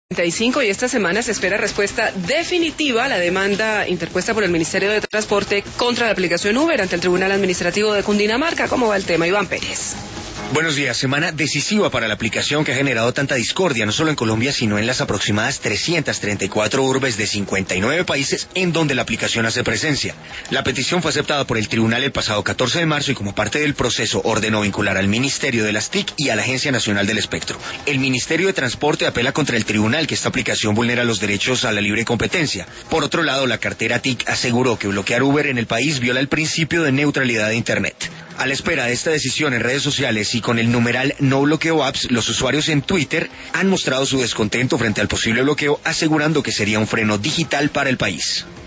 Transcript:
35 y esta semana se espera respuesta definitiva a la demanda interpuesta por el Ministerio de Transporte contra la aplicación Uber ante el Tribunal Administrativo de Cundinamarca. ¿Cómo va el tema, Iván Pérez? Buenos días. Semana decisiva para la aplicación que ha generado tanta discordia, no solo en Colombia, sino en las aproximadas 334 urbes de 59 países en donde la aplicación hace presencia. La petición fue aceptada por el tribunal el pasado 14 de marzo y como parte del proceso ordenó vincular al Ministerio de las TIC y a la Agencia Nacional del Espectro. El Ministerio de Transporte apela contra el tribunal que esta aplicación vulnera los derechos a la libre competencia. Por otro lado, la cartera TIC aseguró que bloquear Uber en el país viola el principio de neutralidad de Internet. A la espera de esta decisión en redes sociales y con el numeral No Bloqueo Apps, los usuarios en Twitter han mostrado su descontento frente al posible bloqueo, asegurando que sería un freno digital para el país.